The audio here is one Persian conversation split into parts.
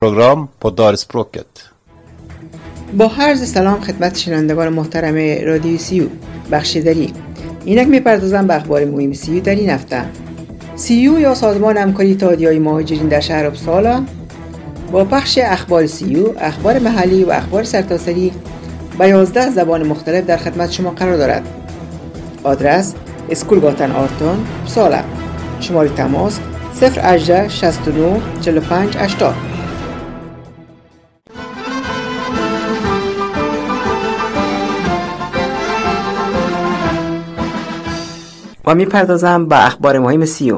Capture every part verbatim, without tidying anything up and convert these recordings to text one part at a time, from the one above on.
program på Dalspråket. با عرض سلام خدمت شنوندگان محترم رادیو سیو بخشیداری. اینک میپردازم به اخبار مهم سیو در این هفته. سیو یا سازمان همکاری اتحادیه‌های مهاجرین در شهر اپسالا با پخش اخبار سیو، اخبار محلی و اخبار سرتاسری به یازده زبان مختلف در خدمت شما قرار دارد. آدرس اسکولگاتن آرتون اپسالا. شماره تماس صفر هجده شصت و نه چهل و پنج هشتاد. و میپردازم به اخبار مهم سیو.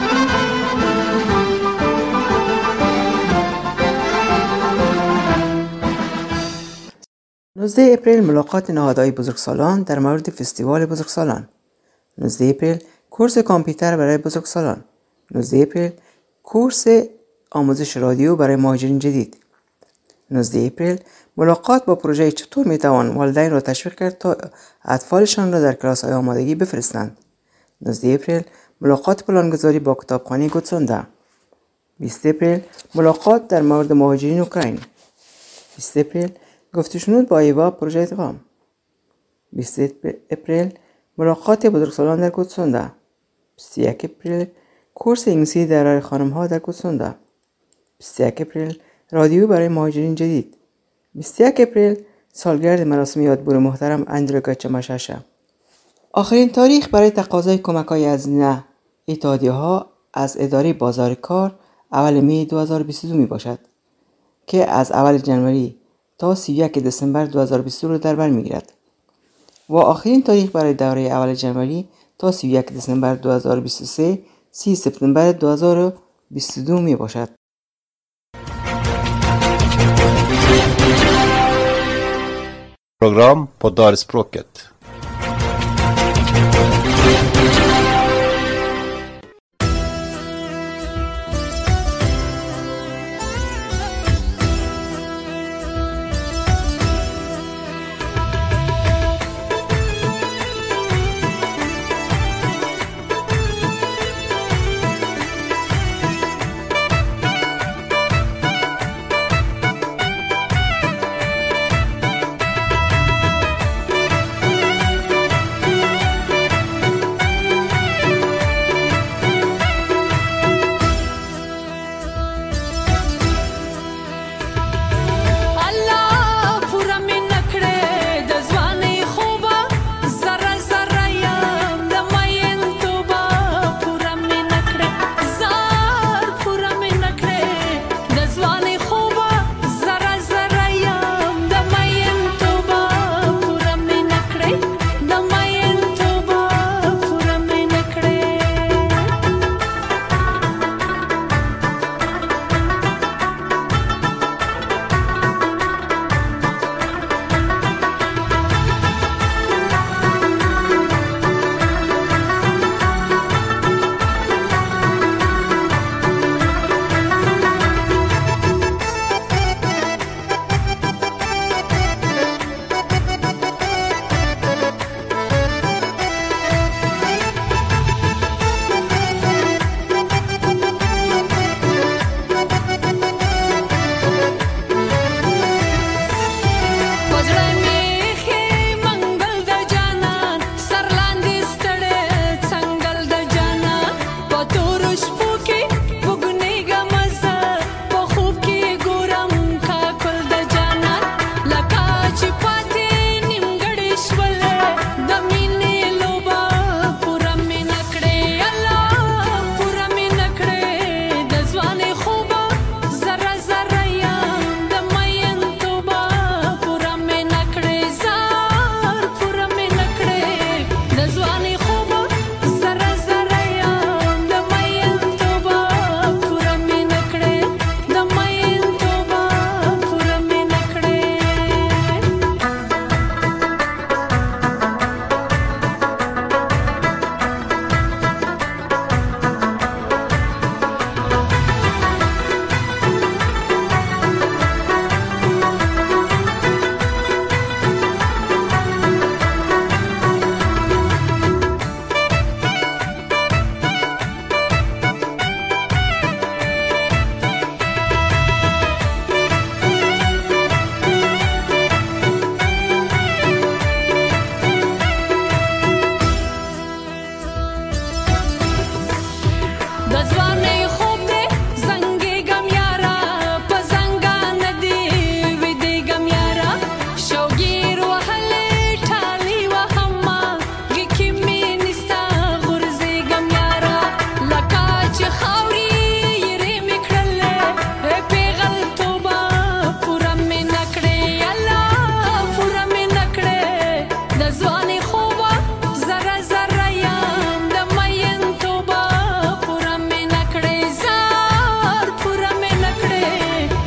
نوزده اپریل ملاقات نهادهای بزرگسالان در مورد فستیوال بزرگسالان. نوزده اپریل کورس کامپیوتر برای بزرگسالان. نوزده اپریل کورس آموزش رادیو برای مهاجرین جدید. نوزده اپریل ملاقات با پروژه چطور میتوان والدین را تشویق کرد تا اطفالشان را در کلاس‌های آمادگی بفرستند. نوزده اپریل ملاقات پلانگذاری با کتابخانه گوتسوندا. بیست اپریل ملاقات در مورد مهاجرین اوکراین. بیست اپریل گفت‌وشنود با ایوا پروژه ادغام. بیست اپریل ملاقات بزرگسالان در گوتسوندا. بیست و یک اپریل کورس انگلیسی در خانم‌ها در گوتسوندا. بیست و یک اپریل رادیو برای مهاجرین جدید. بیست و یک اپریل سالگرد مراسم یادبود محترم اندرو چماشاشا. آخرین تاریخ برای تقاضای کمک‌های هزینه اتحادیه‌ها از اداره بازار کار اول می دو هزار و بیست و دو می باشد که از اول ژانویه تا سی و یک دسامبر دو هزار و بیست و دو در بر می‌گیرد و آخرین تاریخ برای دوره اول ژانویه تا سی و یک دسامبر دو هزار و بیست و سه سی سپتامبر دو هزار و بیست و دو می باشد. Program på Dalspråket.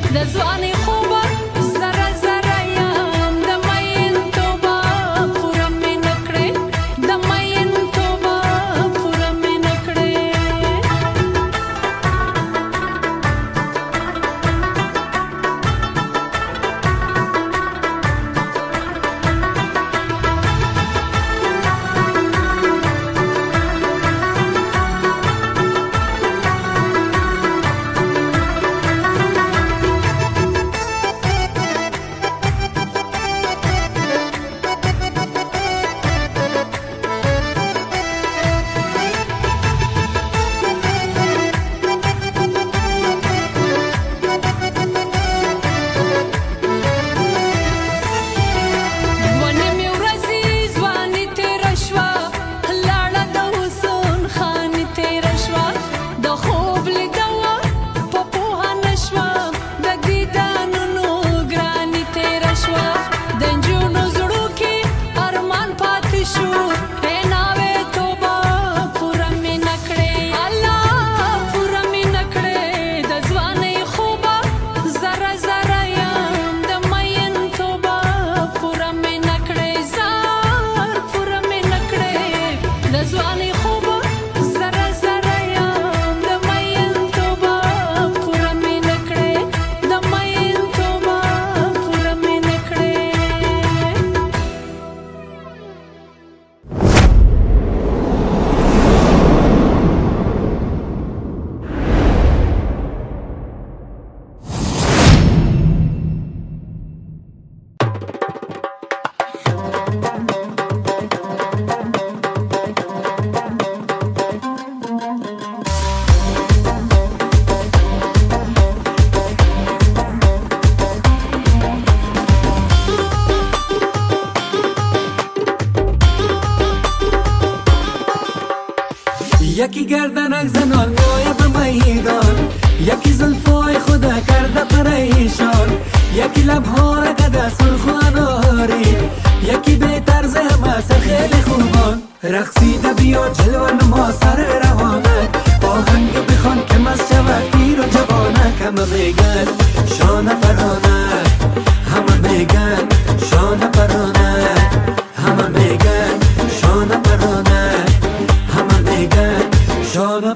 یکی گردنک زنان میای به میدان، یکی زلفای خدا کرده پریشان، یکی لبها را کده سرخ و اناری، یکی به طرز همه سر خیلی خوبان. رقصیده بیا جلوه نما سر روانک، آهنگ بخوان که مست شود پیر و جوانک. همه میگن شانه پرانک، همه میگن شانه پرانک، همه میگن شانه پرانک، همه میگن شانه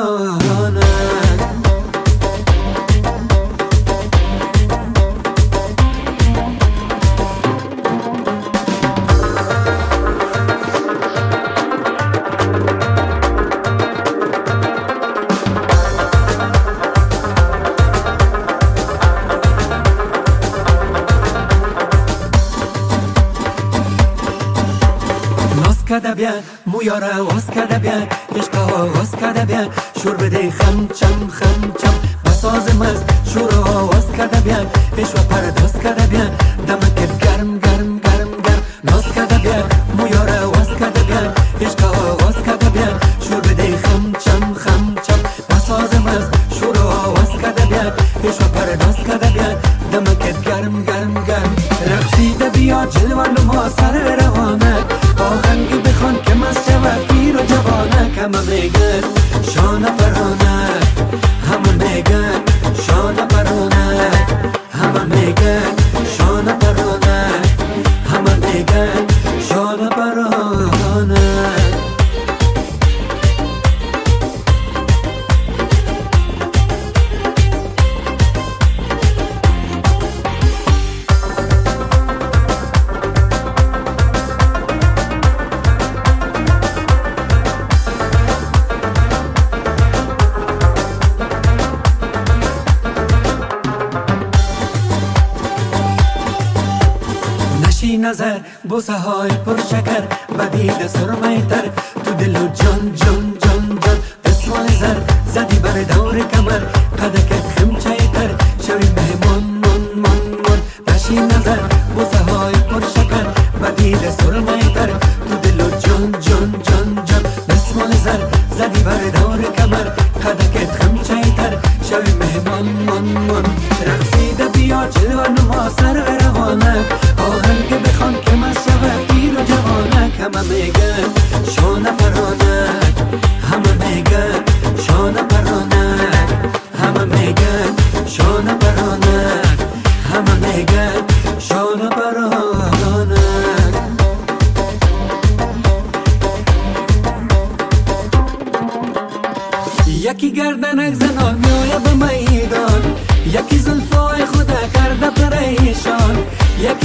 پرانک. کده بیا مویاره واس کده بیا عشق آواز کده بیا شور بده خم چم خم چم بساز مست شور آواز کده بیا عشق پرداز کده بیا دمکت گرم گرم گرم گرم ناز کده بیا مویاره واس کده بیا عشق آواز کده بیا شور بده خم چم خم چم بساز مست شور آواز کده بیا عشق پرداز کده بیا دمکت گرم گرم گرم. رقصیده بیا جلوه نما سر روانک، آهنگی بخوان که مست شود پیر و جوانک. همه میگن شانه پرانک، همه میگن شانه پرانک، همه میگن شانه پرانک، همه میگن شانه پرانک. نظر بوسه های پر شکر و دید سرمه تر تو دل و جان جان جان جان دستمال زر زدی بر دور کمر قدکت خمچه تر شوی مهمان من من من. نشی نظر بوسه های پر شکر و دید سرمه تر تو دل و جان جان جان جان دستمال زر زدی بر دور کمر قدکت خمچه تر شوی مهمان من من. رقصیده بیا جلوه نما سر روانک، آهنگ بخوان که مست شود پیر و جوانک. همه میگن شانه پرانک، همه میگن شانه پرانک، همه میگن شانه پرانک.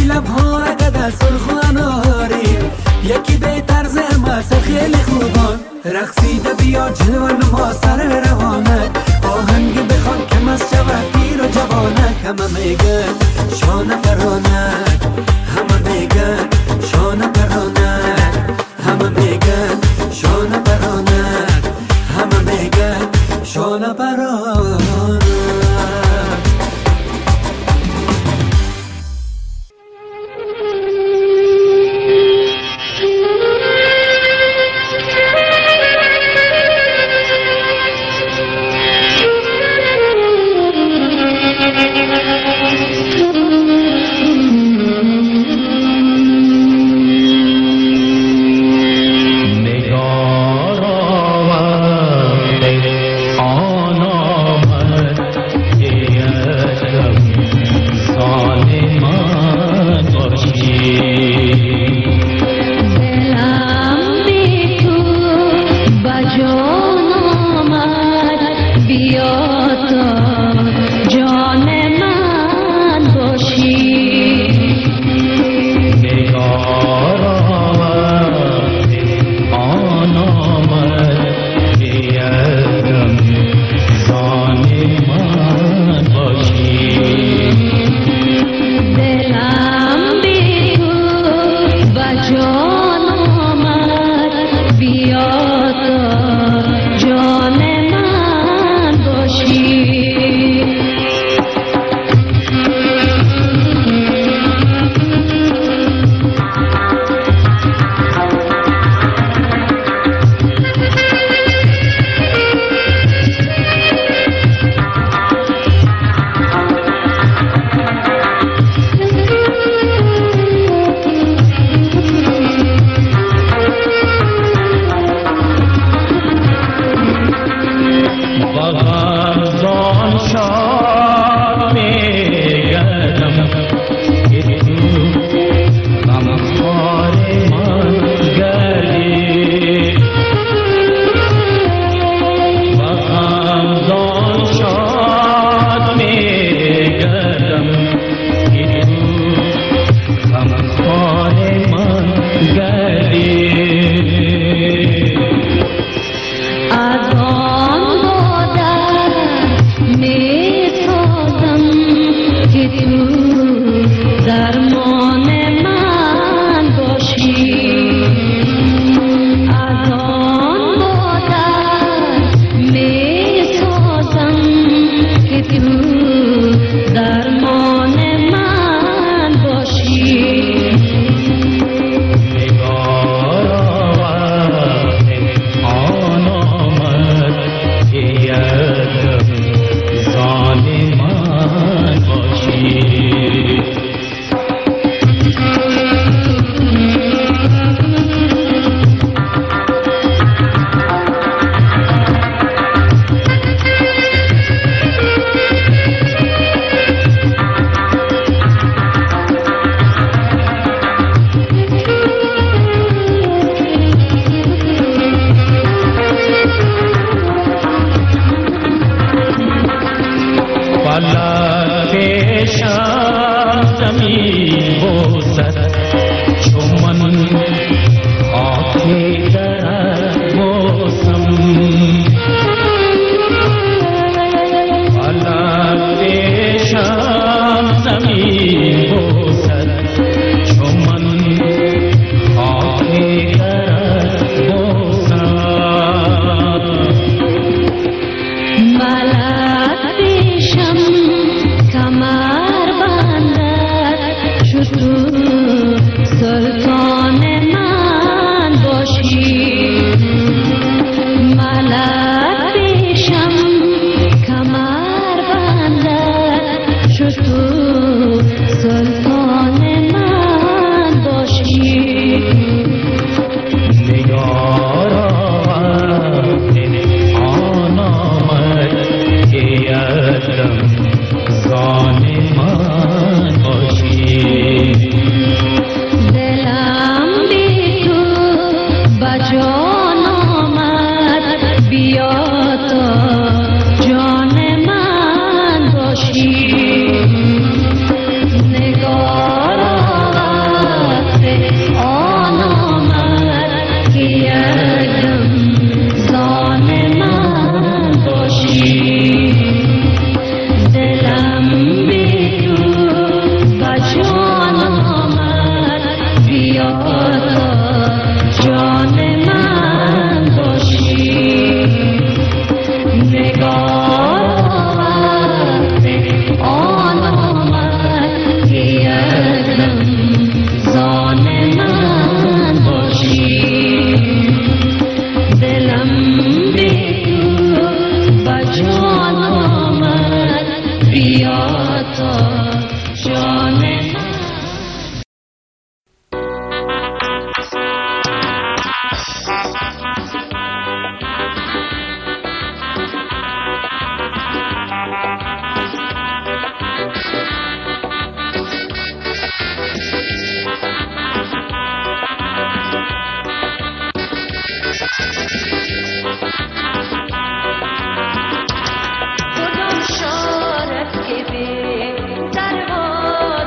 لبها اگه سرخ و اناری یکی به طرز مسر خیلی خوبان رقصیده بیا جلوان ما سر روانک آهنگ بخوان که مست شود پیر و جوانک همه میگن شانه پرانک همه میگن شانه پرانک همه میگن شانه پرانک همه میگن شانه پرانک بیا تا جان من باشی کدام شارت که به در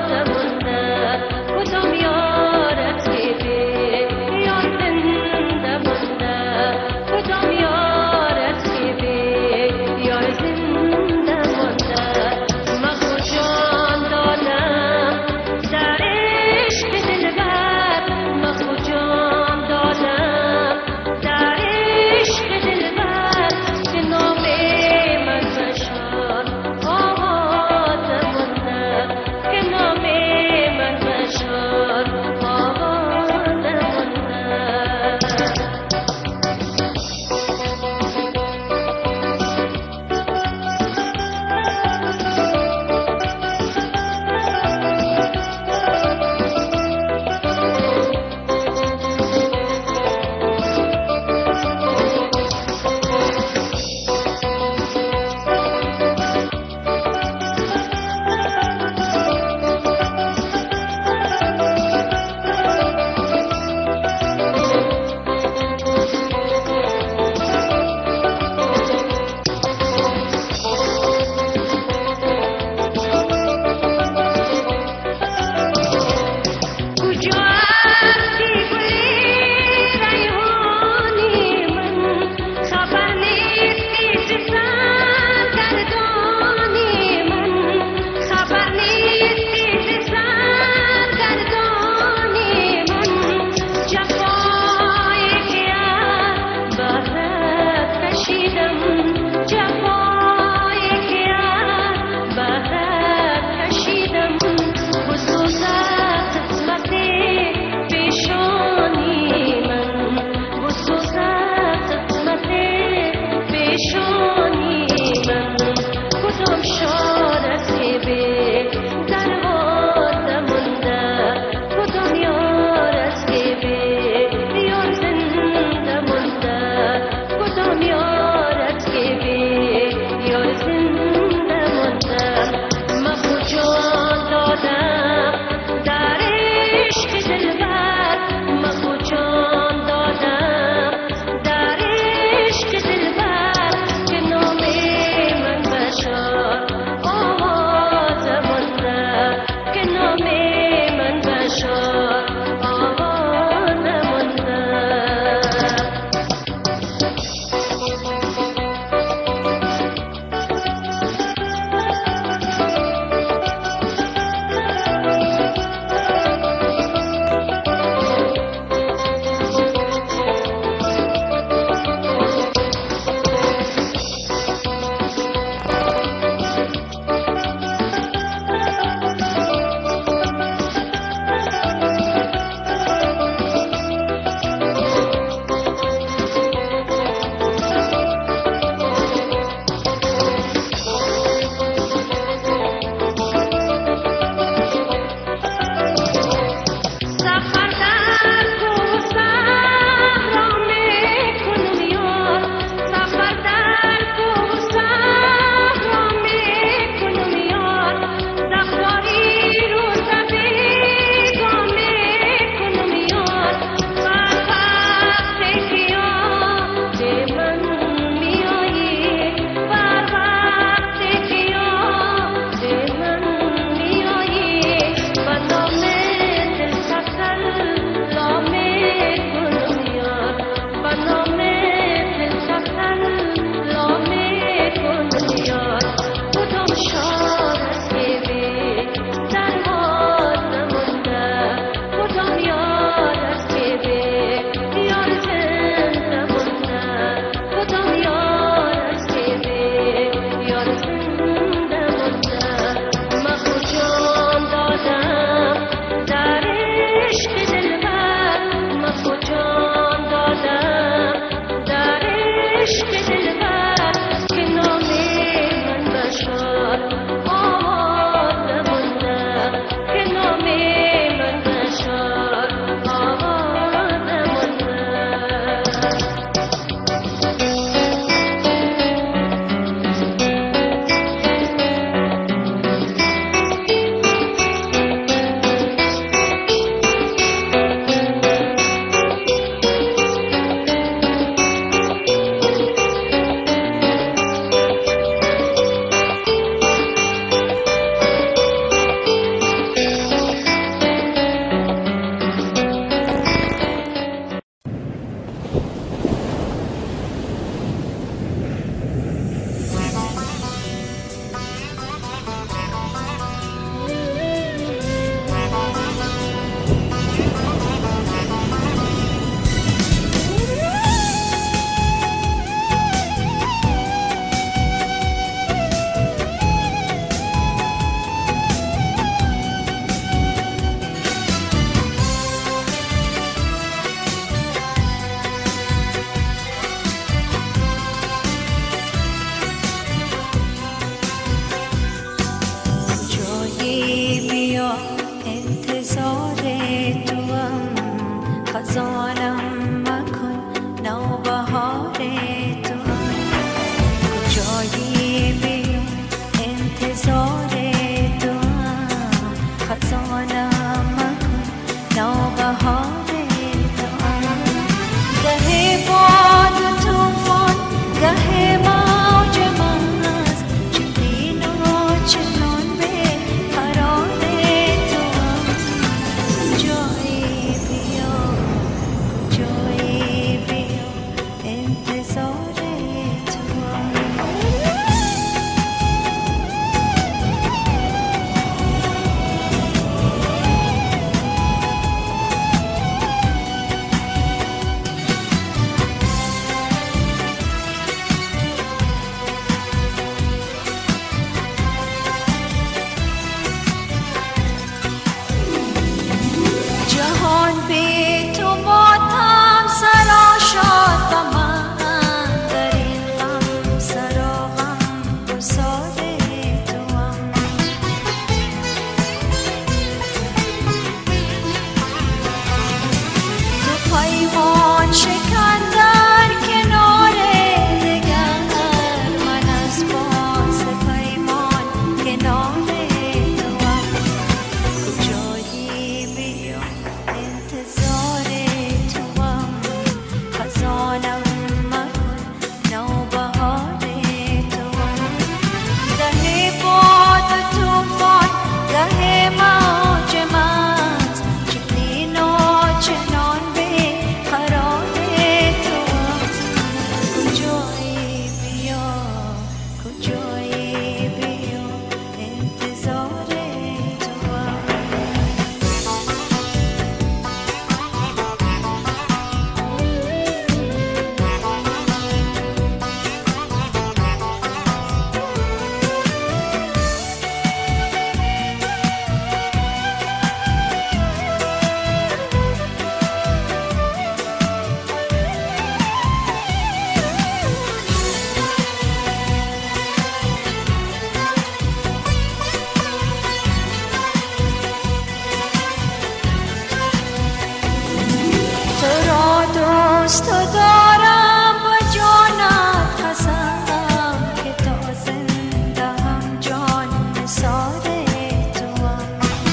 از تو دارم با جانت قسم که تا زنده هم جان نثار توام.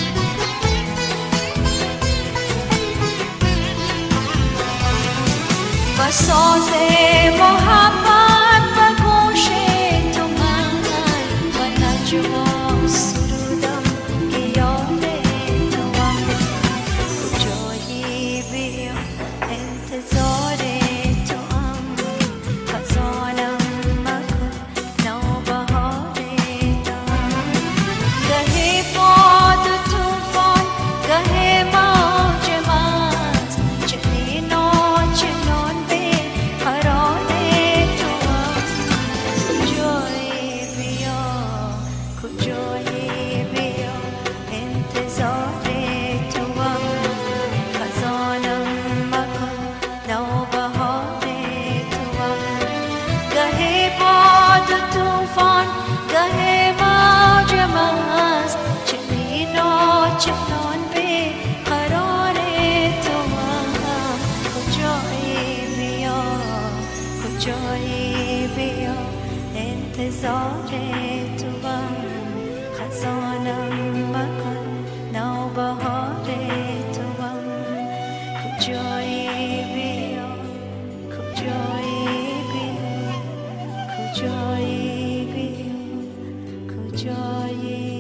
با ساز محبت به گوش تو من و نجوا سرودم که یاد توام. کجایی بیا انتظار توام، خزانم مکن نوبهار توام. گه باد و توفان گه موج مست، چنین و چنان به قرار توام. کجایی بیا کجایی بیا انتظار توام، خزانم مکن نوبهار توام. گه باد و توفان گه موج مست، چنین و چنان به قرار توام. کجایی بیا کجایی بیا انتظار توام، خزانم مکن نوبهار توام. کجایی بیا کجایی بیا کجایی بیا کجایی بیا.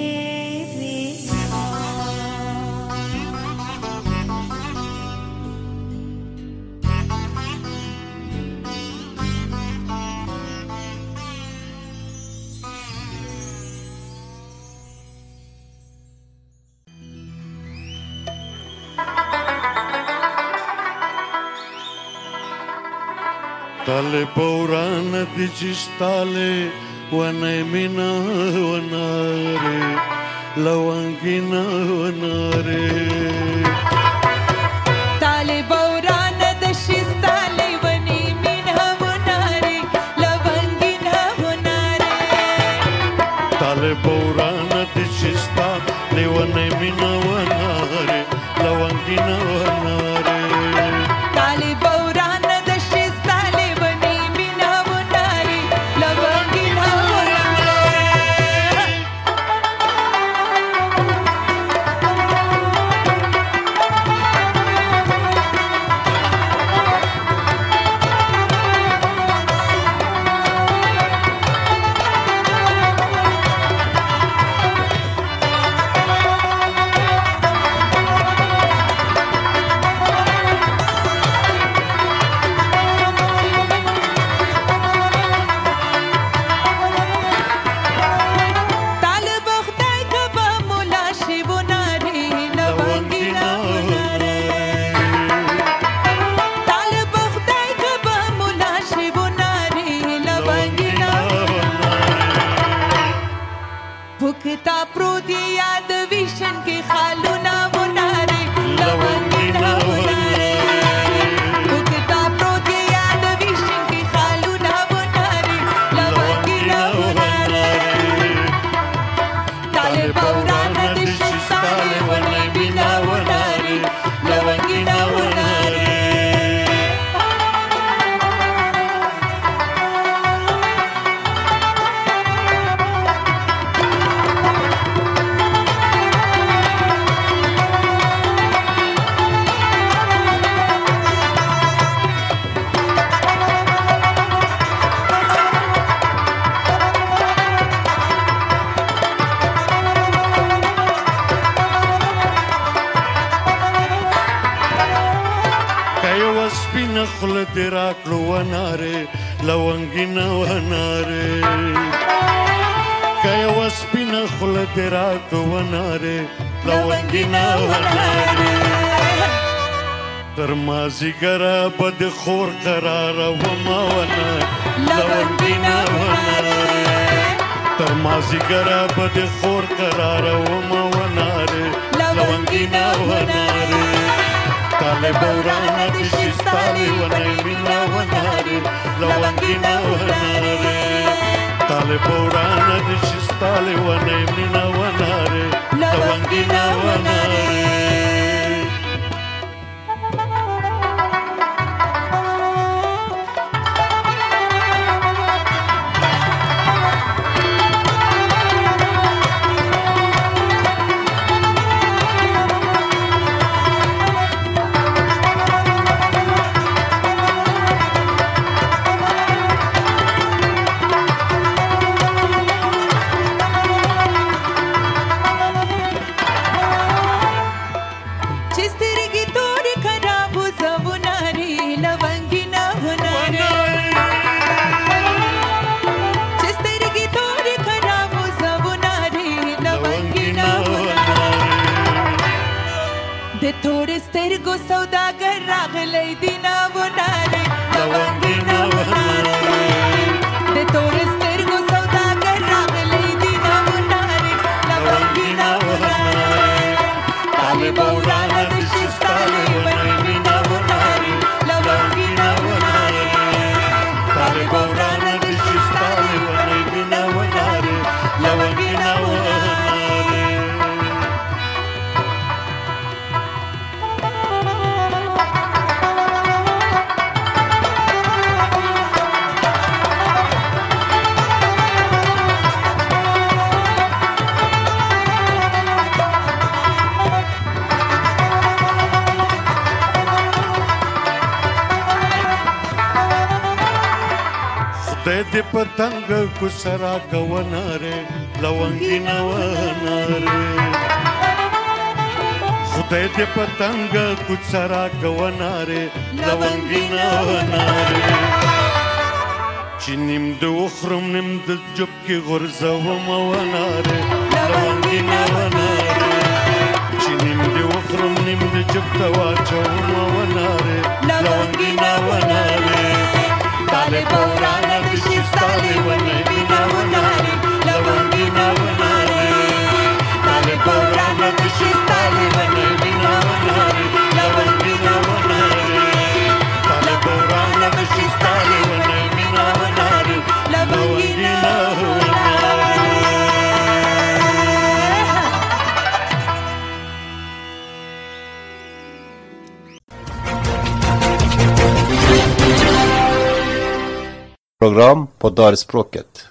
Tale paurana di cistale, wana mina wanare, lawangina wanare. Tale baurana de shistale vani mina vonare, lavangina vonare. Tale paurana di cistale, wana mina wanare, lawangina wanare. Tale baurana de shistale vani mina vonare, lavangina vonare. Tale bakhtai kaba mulashi vonare, lavangina vonare. Tale bakhtai kaba mulashi vonare, lavangina vonare. Bukta proti yad vishan ke khaluna vonare, lavangina vonare. Bukta proti yad vishan ke khaluna vonare, lavangina vonare. Tale baurana de shistale vani mina vonare, lavangina vonare. Kayo waspina khula tiraklu wanare, lawangina wanare. Kayo waspina khula tiraklu wanare, lawangina wanare. Termazi gara bad khor qarara wama wanare, lawangina wanare. Termazi gara bad khor qarara wama wanare, lawangina wanare. Tale baurana di shistale wana mina wanare, lawangina wanare. Tale baurana di shistale wana mina wanare, lawangina wanare. دې پتنګ کو سرا کووناره لونګینا وناره خدای دې پتنګ کو سرا کووناره لونګینا وناره چې نیم د وخرم نیم د جب کې غرزوم وناره لونګینا وناره چې نیم د وخرم نیم د جب ته واچوم وناره لونګینا وناره Dale borana de shistale wane bina wanare lawangina wanare Dale borana de shistale wane bina wanare lawangina wanare Dale borana de shistale wane bina wanare lawangina wanare Program på Darspråket.